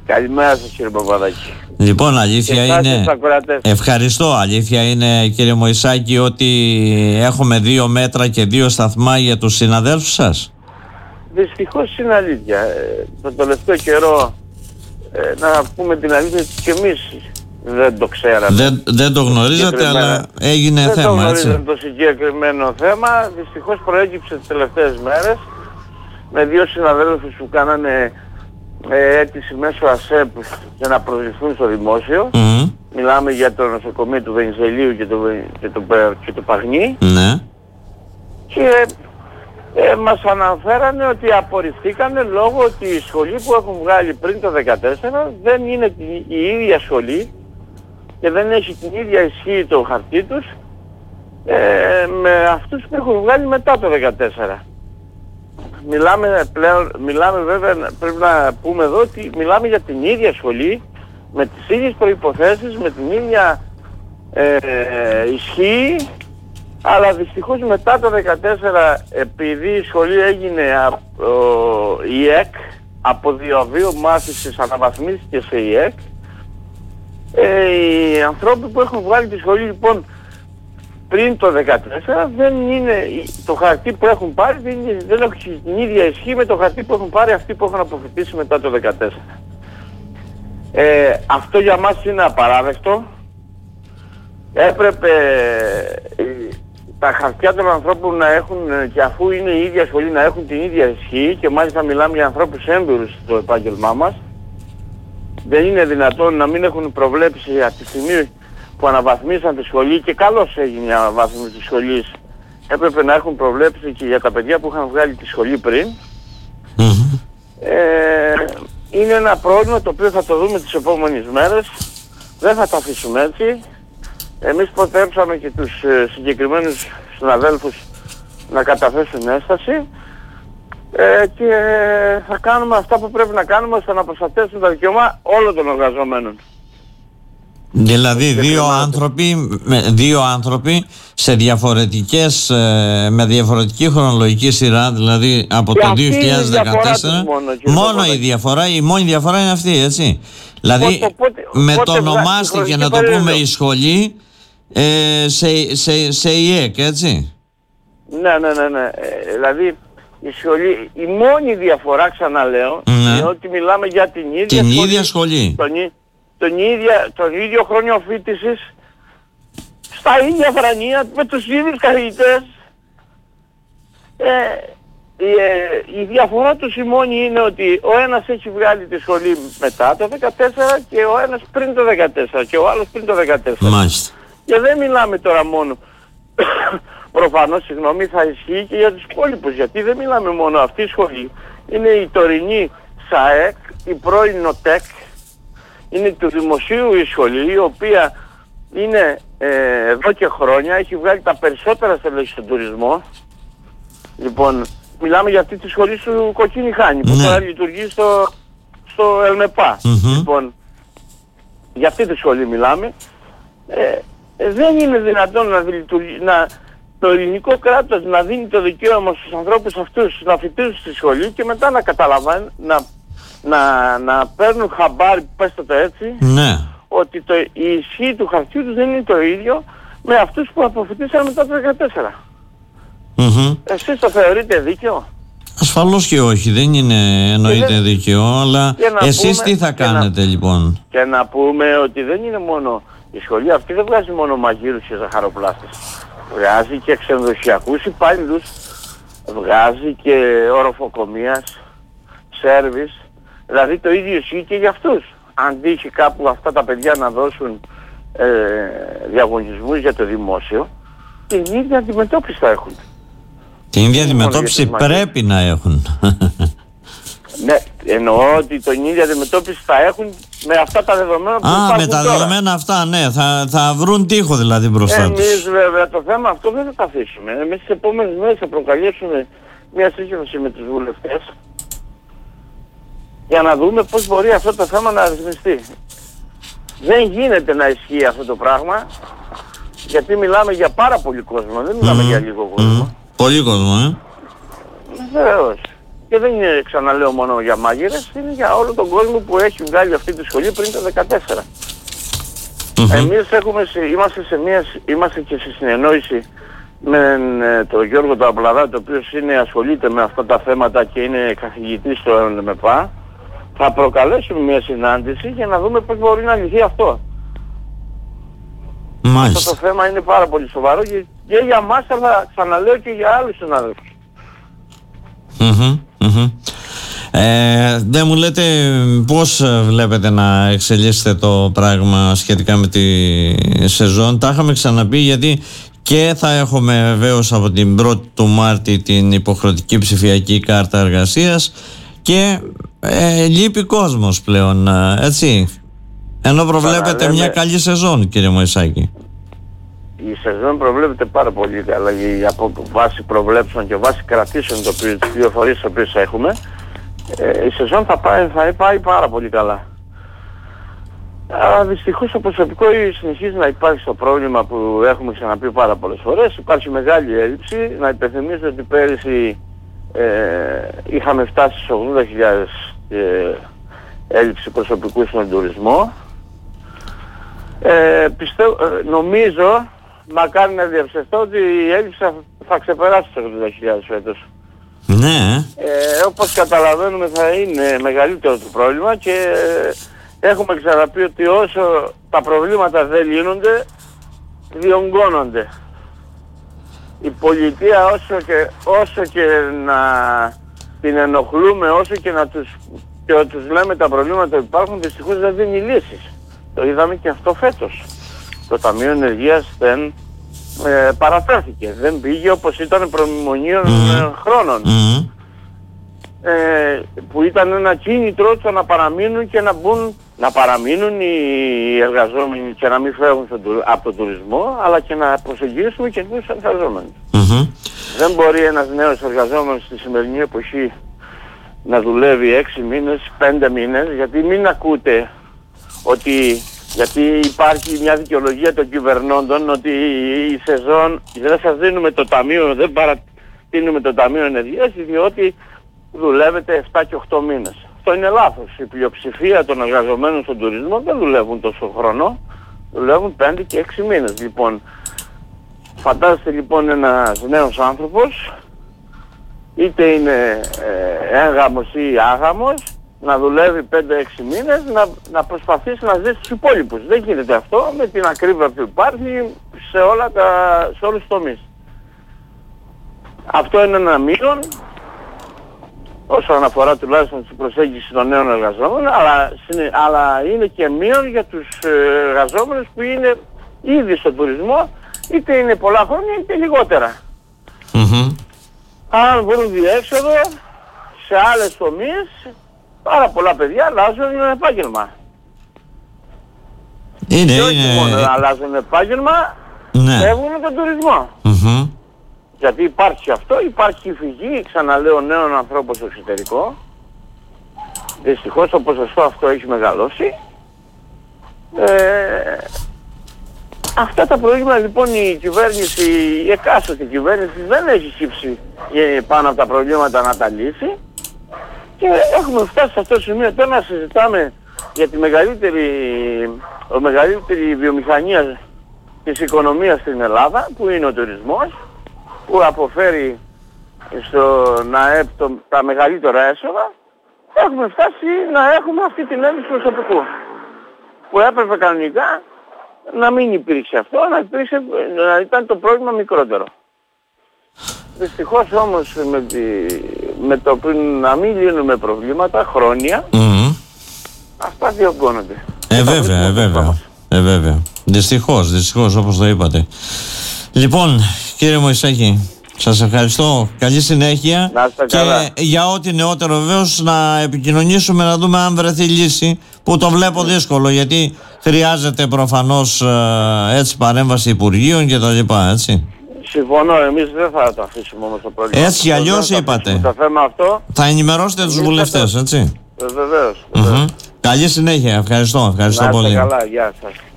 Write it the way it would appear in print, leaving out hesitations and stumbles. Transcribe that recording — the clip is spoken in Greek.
Καλημέρα σας κύριε Παπαδάκη. Λοιπόν, αλήθεια είναι. Ευχαριστώ. Αλήθεια είναι, κύριε Μωυσάκη, ότι έχουμε 2 μέτρα και 2 σταθμά για τους συναδέλφους σας? Δυστυχώς είναι αλήθεια. Το τελευταίο καιρό, να πούμε την αλήθεια, και εμείς δεν το ξέραμε. Δεν το γνωρίζατε, αλλά έγινε θέμα, έτσι. Δεν το γνωρίζαμε το συγκεκριμένο θέμα. Δυστυχώς προέκυψε τις τελευταίες μέρες με 2 συναδέλφους που κάνανε αίτηση μέσω ΑΣΕΠ για να προσληφθούν στο δημόσιο. Μιλάμε για το νοσοκομείο του Βενιζελίου και το Παγνί. Ναι. Και μας αναφέρανε ότι απορριφθήκανε λόγω ότι η σχολή που έχουν βγάλει πριν το 2014 δεν είναι η ίδια σχολή και δεν έχει την ίδια ισχύ το χαρτί τους με αυτούς που έχουν βγάλει μετά το 2014. Μιλάμε βέβαια, πρέπει να πούμε εδώ ότι μιλάμε για την ίδια σχολή, με τις ίδιες προϋποθέσεις, με την ίδια ισχύ, αλλά δυστυχώς μετά το 2014, επειδή η σχολή έγινε η ΕΚ, από διαβίου μάθησης αναβαθμίστηκε σε η ΕΚ, οι ανθρώποι που έχουν βγάλει τη σχολή λοιπόν πριν το 2014 δεν είναι, το χαρτί που έχουν πάρει δεν έχει την ίδια ισχύ με το χαρτί που έχουν πάρει αυτοί που έχουν αποφοιτήσει μετά το 2014. Αυτό για μας είναι απαράδεκτο. Έπρεπε τα χαρτιά των ανθρώπων να έχουν, και αφού είναι η ίδια σχολή, να έχουν την ίδια ισχύ, και μάλιστα μιλάμε για ανθρώπους έμπειρους στο επάγγελμά μας. Δεν είναι δυνατόν να μην έχουν προβλέψει από τη στιγμή που αναβαθμίσαν τη σχολή, και καλώς έγινε η αναβάθμιση της σχολής, έπρεπε να έχουν προβλέψει και για τα παιδιά που είχαν βγάλει τη σχολή πριν. Είναι ένα πρόβλημα το οποίο θα το δούμε τις επόμενες μέρες. Δεν θα το αφήσουμε έτσι. Εμείς προτρέψαμε και τους συγκεκριμένους συναδέλφους να καταθέσουν ένσταση και θα κάνουμε αυτά που πρέπει να κάνουμε ώστε να προστατεύσουν τα δικαιώματα όλων των εργαζομένων. Δηλαδή δύο άνθρωποι σε διαφορετικές, με διαφορετική χρονολογική σειρά, δηλαδή από το 2014, μόνο η διαφορά, η μόνη διαφορά είναι αυτή, έτσι. Δηλαδή μετονομάστηκε, να το πούμε, η σχολή σε ΙΕΚ, έτσι. Ναι. Δηλαδή η σχολή, η μόνη διαφορά, ξαναλέω, είναι ότι μιλάμε για την ίδια σχολή. Τον ίδιο χρόνο φοιτησης, στα ίδια βρανία, με τους ίδιους καθηγητές. Η διαφορά τους η μόνη είναι ότι ο ένας έχει βγάλει τη σχολή μετά το 2014 και ο ένας πριν το 2014 και ο άλλος πριν το 2014. Μάλιστα. Και δεν μιλάμε τώρα μόνο, προφανώς, συγγνώμη, θα ισχύει και για τους υπόλοιπους, γιατί δεν μιλάμε μόνο αυτή η σχολή. Είναι η τωρινή ΣΑΕΚ, η πρώην ΝΟΤΕΚ, είναι του δημοσίου η σχολή, η οποία είναι εδώ και χρόνια, έχει βγάλει τα περισσότερα στελέχη στον τουρισμό. Λοιπόν, μιλάμε για αυτή τη σχολή σου Κοκκίνη Χάνη, που τώρα λειτουργεί στο ΕΛΜΕΠΑ. Λοιπόν, για αυτή τη σχολή μιλάμε. Δεν είναι δυνατόν το ελληνικό κράτος να δίνει το δικαίωμα στους ανθρώπους αυτούς να φοιτήσουν στη σχολή και μετά να καταλαβαίνουν, να παίρνουν χαμπάρι, πέστε το έτσι, ότι η ισχύ του χαρτιού τους δεν είναι το ίδιο με αυτούς που αποφοιτήσαν μετά το 2014. Εσείς το θεωρείτε δίκαιο? Ασφαλώς και όχι, δεν είναι εννοείται δίκαιο, αλλά εσείς τι θα κάνετε λοιπόν? Και να πούμε ότι δεν είναι μόνο η σχολή αυτή, δεν βγάζει μόνο μαγείρους και ζαχαροπλάστες. Βγάζει και ξενοδοχειακούς υπάλληλους, βγάζει και οροφοκομείας, σέρβις. Δηλαδή το ίδιο ισχύει και για αυτούς. Αν τύχει κάπου αυτά τα παιδιά να δώσουν διαγωνισμούς για το δημόσιο, την ίδια αντιμετώπιση θα έχουν. Την ίδια αντιμετώπιση πρέπει να έχουν. Ναι, εννοώ ότι την ίδια αντιμετώπιση θα έχουν με αυτά τα δεδομένα που υπάρχουν. Με τα δεδομένα αυτά, ναι, θα βρουν τοίχο δηλαδή μπροστά τους. Εμείς βέβαια το θέμα αυτό δεν θα το αφήσουμε. Εμείς τις επόμενες μέρες θα προκαλέσουμε μια σύγχυση με τους βουλευτές για να δούμε πώς μπορεί αυτό το θέμα να ρυθμιστεί. Δεν γίνεται να ισχύει αυτό το πράγμα, γιατί μιλάμε για πάρα πολύ κόσμο, δεν μιλάμε για λίγο κόσμο. Πολύ κόσμο, Βεβαίως. Και δεν είναι, ξαναλέω, μόνο για μάγειρες, είναι για όλο τον κόσμο που έχει βγάλει αυτή τη σχολή πριν το 2014. Εμείς είμαστε και σε συνεννόηση με τον Γιώργο τον Απλαδά, το οποίος ασχολείται με αυτά τα θέματα και είναι καθηγητής στο ΕΝΜΕΠΑ. Θα προκαλέσουμε μια συνάντηση για να δούμε πώς μπορεί να λυθεί αυτό. Μάλιστα. Αυτό το θέμα είναι πάρα πολύ σοβαρό και για μας, αλλά ξαναλέω και για άλλους συνάδελφους. Δεν μου λέτε πώς βλέπετε να εξελίσσεται το πράγμα σχετικά με τη σεζόν? Τα είχαμε ξαναπεί, γιατί και θα έχουμε βεβαίως από την 1η του Μάρτη την υποχρεωτική ψηφιακή κάρτα εργασίας και λείπει κόσμος πλέον, έτσι, ενώ προβλέπετε μια καλή σεζόν, κύριε Μωυσάκη. Η σεζόν προβλέπεται πάρα πολύ καλά, από βάση προβλέψεων και βάση κρατήσεων, τις πληροφορίες τις οποίες έχουμε. Η σεζόν θα πάει πάρα πολύ καλά. Δυστυχώς στο προσωπικό συνεχίζει να υπάρχει το πρόβλημα που έχουμε ξαναπεί πάρα πολλές φορές. Υπάρχει μεγάλη έλλειψη. Να υπενθυμίσω ότι πέρυσι είχαμε φτάσει στις 80.000 έλλειψη προσωπικού στον τουρισμό. Νομίζω, μακάρι να διαψευστώ, ότι η έλλειψη θα ξεπεράσει τις 80.000 φέτος. Ναι. Όπως καταλαβαίνουμε θα είναι μεγαλύτερο το πρόβλημα και έχουμε ξαναπεί ότι όσο τα προβλήματα δεν λύνονται, διονγκώνονται. Η πολιτεία όσο και να την ενοχλούμε, όσο και να τους λέμε τα προβλήματα που υπάρχουν, δυστυχώς δεν δίνει λύσεις. Το είδαμε και αυτό φέτος. Το Ταμείο Ενεργείας δεν παρατάθηκε. Δεν πήγε όπως ήταν προμνημονίων χρόνων. Που ήταν ένα κίνητρο το να παραμείνουν και να παραμείνουν οι εργαζόμενοι και να μην φεύγουν από τον τουρισμό, αλλά και να προσεγγίσουμε και τους εργαζόμενους. Δεν μπορεί ένας νέος εργαζόμενος στη σημερινή εποχή να δουλεύει 6 μήνες, 5 μήνες, γιατί μην ακούτε ότι... Γιατί υπάρχει μια δικαιολογία των κυβερνώντων ότι η σεζόν δεν σας δίνουμε το ταμείο, δεν παρατείνουμε το Ταμείο Ενεργείας, διότι δουλεύετε 7 και 8 μήνες. Αυτό είναι λάθος. Η πλειοψηφία των εργαζομένων στον τουρισμό δεν δουλεύουν τόσο χρόνο, δουλεύουν 5 και 6 μήνες. Λοιπόν, φαντάζεστε λοιπόν ένας νέος άνθρωπος, είτε είναι έγγαμος ή άγαμος, να δουλεύει 5-6 μήνες, να προσπαθήσει να ζήσει τους υπόλοιπους. Δεν γίνεται αυτό με την ακρίβεια που υπάρχει σε όλους τους τομείς. Αυτό είναι ένα μείον, όσον αφορά τουλάχιστον την προσέγγιση των νέων εργαζόμενων, αλλά είναι και μείον για τους εργαζόμενους που είναι ήδη στον τουρισμό, είτε είναι πολλά χρόνια είτε λιγότερα. Αν βρουν διέξοδο σε άλλες τομείς, πάρα πολλά παιδιά αλλάζουν επάγγελμα. Και όχι μόνο να αλλάζουν επάγγελμα, φεύγουν τον τουρισμό. Γιατί υπάρχει αυτό, υπάρχει η φυγή, ξαναλέω, νέων ανθρώπων στο εξωτερικό. Δυστυχώς το ποσοστό αυτό έχει μεγαλώσει. Αυτά τα προβλήματα λοιπόν η κυβέρνηση, η εκάστοτε κυβέρνηση δεν έχει σύψει πάνω από τα προβλήματα να τα λύσει. Και έχουμε φτάσει σε αυτό το σημείο τώρα να συζητάμε για τη μεγαλύτερη βιομηχανία της οικονομίας στην Ελλάδα, που είναι ο τουρισμός, που αποφέρει στον ΑΕΠ τα μεγαλύτερα έσοδα. Έχουμε φτάσει να έχουμε αυτή την έλλειψη προσωπικού, που έπρεπε κανονικά να μην υπήρξε αυτό, να ήταν το πρόβλημα μικρότερο. Δυστυχώς όμως με το να μην λύνουμε προβλήματα χρόνια, αυτά διωγγώνονται. Βέβαια. Δυστυχώς όπως το είπατε. Λοιπόν, κύριε Μωυσάκη, σας ευχαριστώ. Καλή συνέχεια. Και για ό,τι νεότερο βεβαίως να επικοινωνήσουμε, να δούμε αν βρεθεί λύση, που το βλέπω δύσκολο, γιατί χρειάζεται προφανώς έτσι παρέμβαση Υπουργείων και τα λοιπά, έτσι. Συμφωνώ, εμείς δεν θα το αφήσουμε όμως το πρόβλημα. Έτσι κι αλλιώς είπατε. Το θέμα αυτό, θα ενημερώσετε τους βουλευτές, έτσι. Βεβαίως. Καλή συνέχεια. Ευχαριστώ πολύ. Καλά, γεια σας.